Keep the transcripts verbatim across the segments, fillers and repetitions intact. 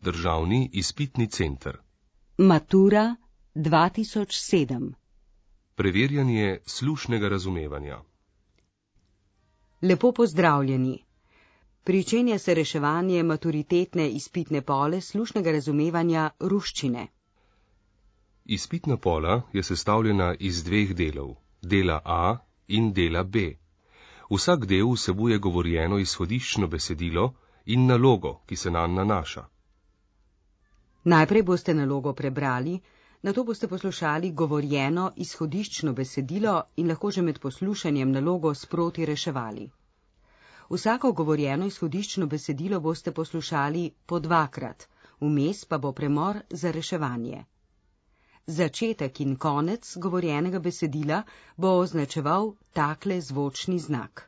Državni izpitni center. Matura dva tisoč sedem. Preverjanje slušnega razumevanja. Lepo pozdravljeni. Pričenja se reševanje maturitetne izpitne pole slušnega razumevanja ruščine. Izpitna pola je sestavljena iz dveh delov, dela A in dela B. Vsak del vsebuje govorjeno izhodiščno besedilo in nalogo, ki se nanj nanaša. Najprej boste nalogo prebrali, nato boste poslušali govorjeno izhodiščno besedilo in lahko že med poslušanjem nalogo sproti reševali. Vsako govorjeno izhodiščno besedilo boste poslušali po dvakrat, vmes pa bo premor za reševanje. Začetek in konec govorjenega besedila bo označeval takle zvočni znak.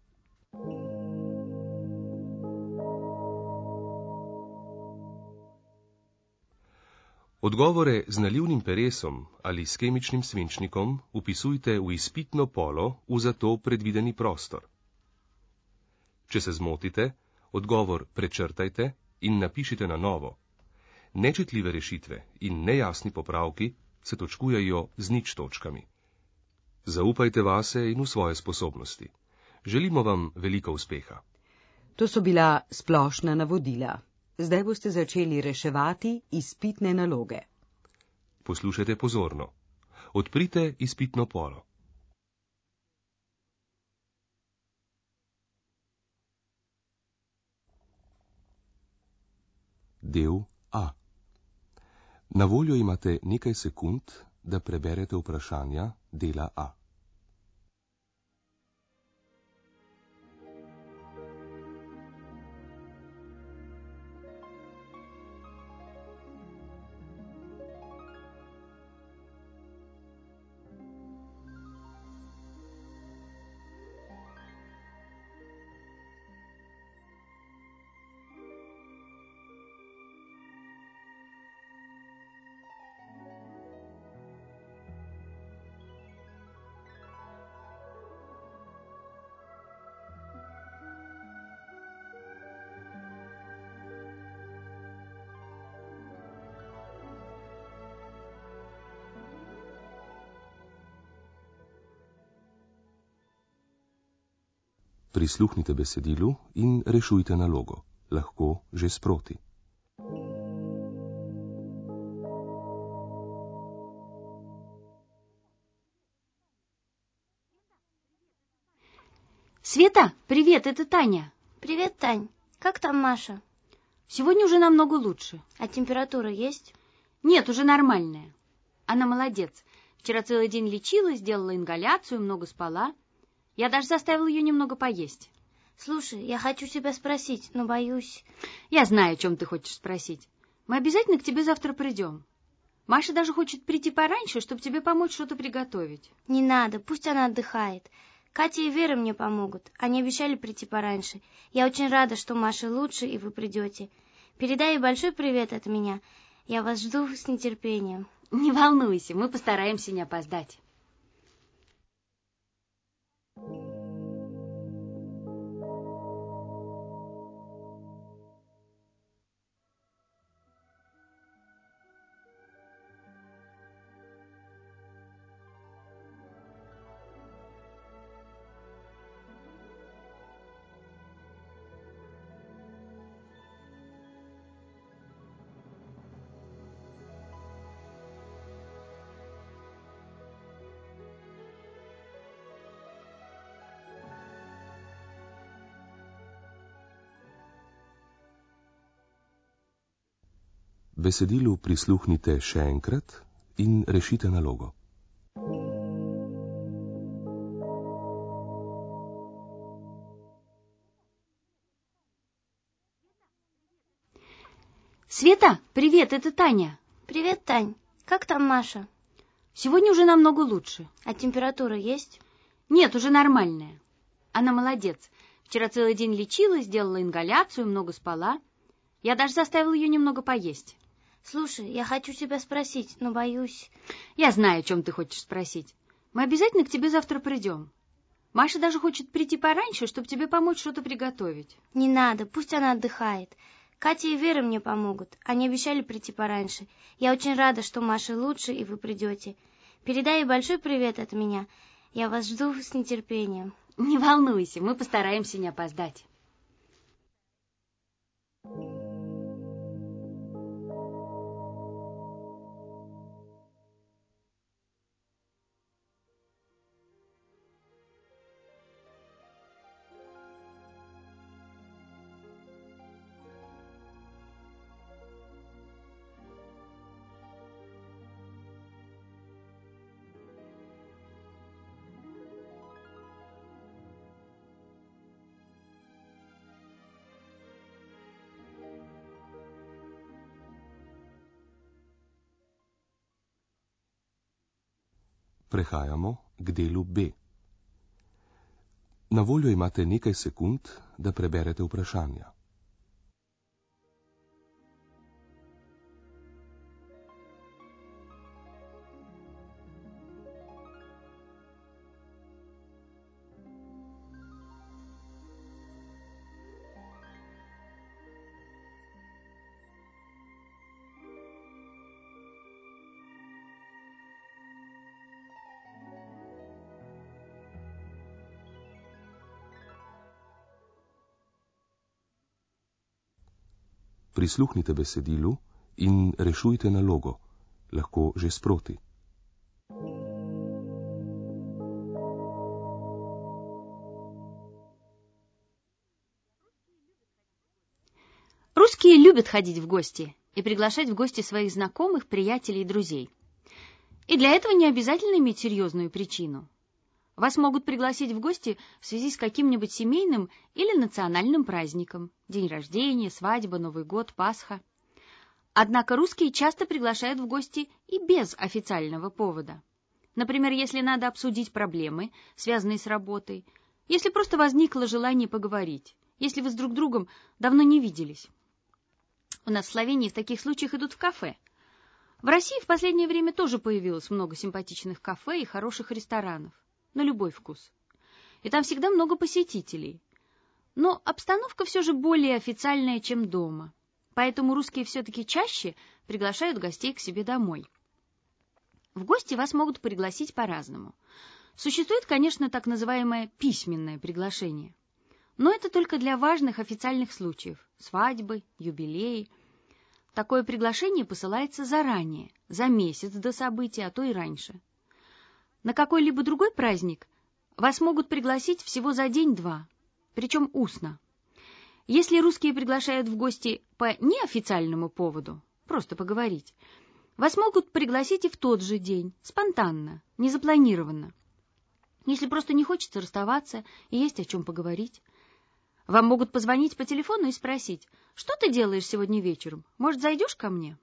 Odgovore z nalivnim peresom ali s kemičnim svinčnikom vpisujte v izpitno polo v za to predvideni prostor. Če se zmotite, odgovor prečrtajte in napišite na novo. Nečitljive rešitve in nejasni popravki se točkujejo z nič točkami. Zaupajte vase in v svoje sposobnosti. Želimo vam veliko uspeha. To so bila splošna navodila. Zdaj boste začeli reševati izpitne naloge. Poslušajte pozorno. Odprite izpitno polo. Del A. Na voljo imate nekaj sekund, da preberete vprašanja dela A. Prisluhnite besedilu in rešujte nalogo, lahko že sproti. Света, привет, это Таня. Привет, Тань. Как там Маша? Сегодня уже намного лучше. А температура есть? Нет, уже нормальная. Она молодец. Вчера целый день лечилась, делала ингаляцию, много спала. Я даже заставила ее немного поесть. Слушай, я хочу тебя спросить, но боюсь... Я знаю, о чем ты хочешь спросить. Мы обязательно к тебе завтра придем. Маша даже хочет прийти пораньше, чтобы тебе помочь что-то приготовить. Не надо, пусть она отдыхает. Катя и Вера мне помогут. Они обещали прийти пораньше. Я очень рада, что Маша лучше, и вы придете. Передай ей большой привет от меня. Я вас жду с нетерпением. Не волнуйся, мы постараемся не опоздать. Besedilu prisluhnite še enkrat in rešite nalogo. Света, привет, это Таня. Привет, Тань. Как там Маша? Сегодня уже намного лучше. А температура есть? Нет, уже нормальная. Она молодец. Вчера целый день лечилась, делала ингаляцию, много спала. Я даже заставила ее немного поесть. Слушай, я хочу тебя спросить, но боюсь... Я знаю, о чем ты хочешь спросить. Мы обязательно к тебе завтра придем. Маша даже хочет прийти пораньше, чтобы тебе помочь что-то приготовить. Не надо, пусть она отдыхает. Катя и Вера мне помогут. Они обещали прийти пораньше. Я очень рада, что Маша лучше, и вы придете. Передай ей большой привет от меня. Я вас жду с нетерпением. Не волнуйся, мы постараемся не опоздать. Prehajamo k delu B. Na voljo imate nekaj sekund, da preberete vprašanja. Prisluhnite besedilu in rešujte nalogo, lahko že sproti. Русские любят ходить в гости и приглашать в гости своих знакомых, приятелей и друзей. И для этого не обязательно иметь серьезную причину. Вас могут пригласить в гости в связи с каким-нибудь семейным или национальным праздником. День рождения, свадьба, Новый год, Пасха. Однако русские часто приглашают в гости и без официального повода. Например, если надо обсудить проблемы, связанные с работой, если просто возникло желание поговорить, если вы с друг другом давно не виделись. У нас в Словении в таких случаях идут в кафе. В России в последнее время тоже появилось много симпатичных кафе и хороших ресторанов. На любой вкус. И там всегда много посетителей. Но обстановка все же более официальная, чем дома. Поэтому русские все-таки чаще приглашают гостей к себе домой. В гости вас могут пригласить по-разному. Существует, конечно, так называемое письменное приглашение. Но это только для важных официальных случаев. Свадьбы, юбилеи. Такое приглашение посылается заранее, за месяц до события, а то и раньше. На какой-либо другой праздник вас могут пригласить всего за день-два, причем устно. Если русские приглашают в гости по неофициальному поводу, просто поговорить, вас могут пригласить и в тот же день, спонтанно, незапланированно. Если просто не хочется расставаться и есть о чем поговорить. Вам могут позвонить по телефону и спросить: «Что ты делаешь сегодня вечером? Может, зайдешь ко мне?»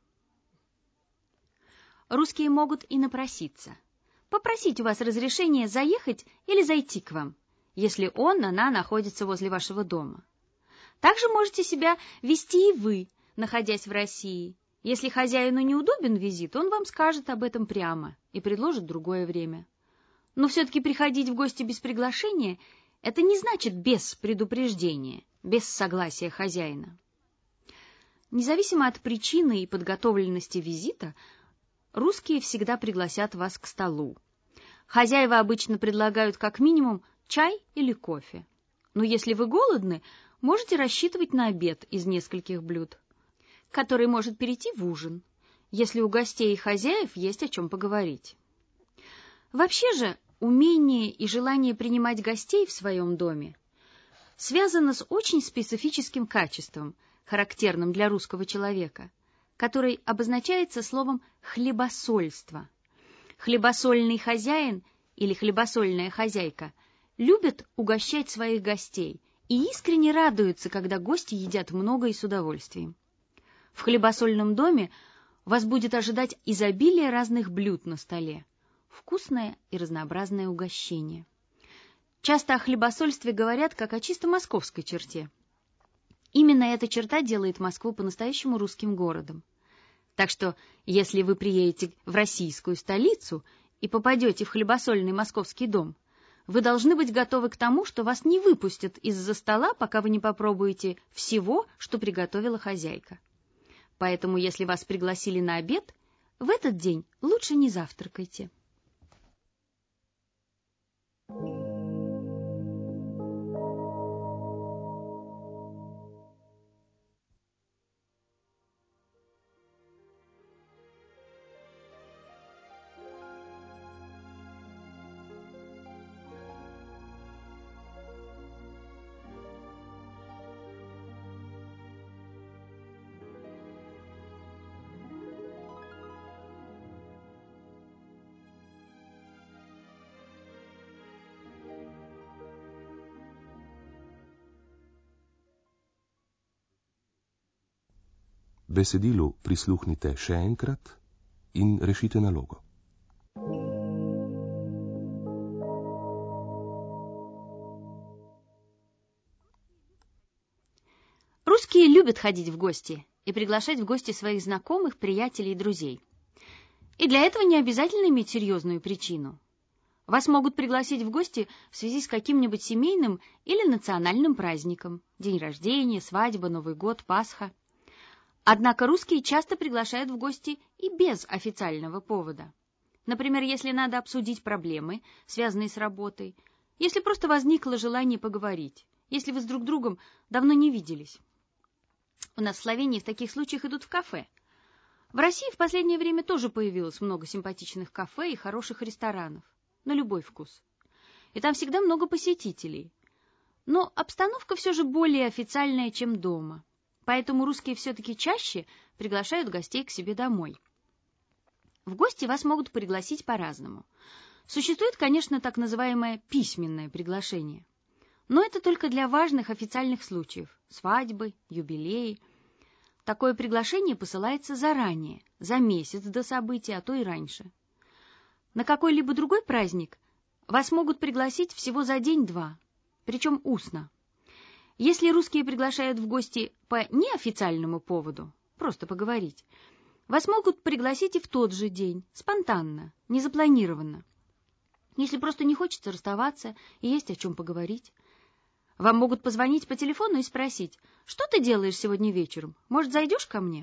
Русские могут и напроситься. Попросить у вас разрешения заехать или зайти к вам, если он, она находится возле вашего дома. Также можете себя вести и вы, находясь в России. Если хозяину неудобен визит, он вам скажет об этом прямо и предложит другое время. Но все-таки приходить в гости без приглашения – это не значит без предупреждения, без согласия хозяина. Независимо от причины и подготовленности визита, русские всегда пригласят вас к столу. Хозяева обычно предлагают как минимум чай или кофе. Но если вы голодны, можете рассчитывать на обед из нескольких блюд, который может перейти в ужин, если у гостей и хозяев есть о чем поговорить. Вообще же, умение и желание принимать гостей в своем доме связано с очень специфическим качеством, характерным для русского человека, который обозначается словом «хлебосольство». Хлебосольный хозяин или хлебосольная хозяйка любят угощать своих гостей и искренне радуются, когда гости едят много и с удовольствием. В хлебосольном доме вас будет ожидать изобилие разных блюд на столе, вкусное и разнообразное угощение. Часто о хлебосольстве говорят как о чисто московской черте. Именно эта черта делает Москву по-настоящему русским городом. Так что, если вы приедете в российскую столицу и попадете в хлебосольный московский дом, вы должны быть готовы к тому, что вас не выпустят из-за стола, пока вы не попробуете всего, что приготовила хозяйка. Поэтому, если вас пригласили на обед, в этот день лучше не завтракайте. Besedilu prisluhnite še enkrat in rešite nalogo. Русские любят ходить в гости и приглашать в гости своих знакомых, приятелей и друзей. И для этого не обязательно иметь серьезную причину. Вас могут пригласить в гости в связи с каким-нибудь семейным или национальным праздником: день рождения, свадьба, Новый год, Пасха. Однако русские часто приглашают в гости и без официального повода. Например, если надо обсудить проблемы, связанные с работой, если просто возникло желание поговорить, если вы с друг другом давно не виделись. У нас в Словении в таких случаях идут в кафе. В России в последнее время тоже появилось много симпатичных кафе и хороших ресторанов, на любой вкус. И там всегда много посетителей. Но обстановка все же более официальная, чем дома. Поэтому русские все-таки чаще приглашают гостей к себе домой. В гости вас могут пригласить по-разному. Существует, конечно, так называемое письменное приглашение. Но это только для важных официальных случаев – свадьбы, юбилеи. Такое приглашение посылается заранее, за месяц до события, а то и раньше. На какой-либо другой праздник вас могут пригласить всего за день-два, причем устно. Если русские приглашают в гости по неофициальному поводу, просто поговорить, вас могут пригласить и в тот же день, спонтанно, незапланированно. Если просто не хочется расставаться и есть о чем поговорить. Вам могут позвонить по телефону и спросить: «Что ты делаешь сегодня вечером? Может, зайдешь ко мне?»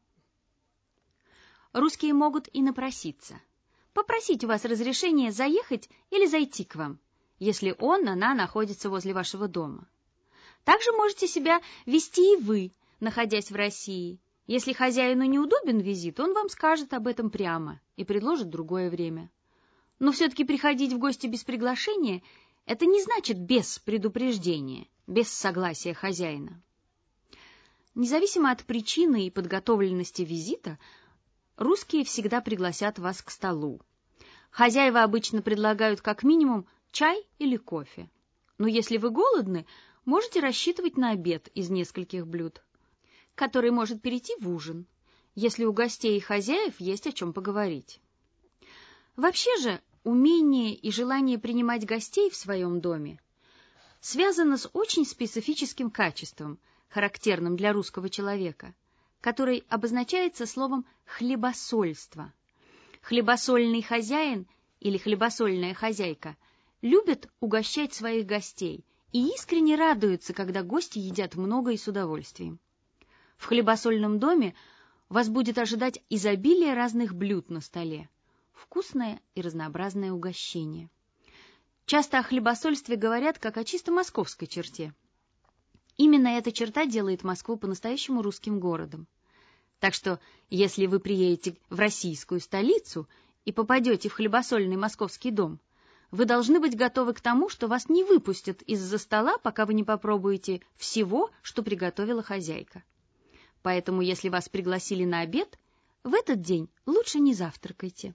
Русские могут и напроситься. Попросить у вас разрешения заехать или зайти к вам, если он, она находится возле вашего дома. Также можете себя вести и вы, находясь в России. Если хозяину неудобен визит, он вам скажет об этом прямо и предложит другое время. Но все-таки приходить в гости без приглашения – это не значит без предупреждения, без согласия хозяина. Независимо от причины и подготовленности визита, русские всегда пригласят вас к столу. Хозяева обычно предлагают как минимум чай или кофе. Но если вы голодны, можете рассчитывать на обед из нескольких блюд, который может перейти в ужин, если у гостей и хозяев есть о чем поговорить. Вообще же, умение и желание принимать гостей в своем доме связано с очень специфическим качеством, характерным для русского человека, который обозначается словом «хлебосольство». Хлебосольный хозяин или хлебосольная хозяйка любят угощать своих гостей и искренне радуются, когда гости едят много и с удовольствием. В хлебосольном доме вас будет ожидать изобилие разных блюд на столе, вкусное и разнообразное угощение. Часто о хлебосольстве говорят как о чисто московской черте. Именно эта черта делает Москву по-настоящему русским городом. Так что, если вы приедете в российскую столицу и попадете в хлебосольный московский дом, вы должны быть готовы к тому, что вас не выпустят из-за стола, пока вы не попробуете всего, что приготовила хозяйка. Поэтому, если вас пригласили на обед, в этот день лучше не завтракайте.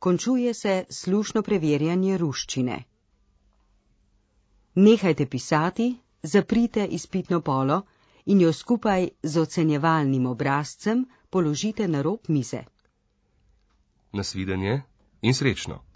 Končuje se slušno preverjanje ruščine. Nehajte pisati, zaprite izpitno polo in jo skupaj z ocenjevalnim obrazcem položite na rob mize. Nasvidenje in srečno!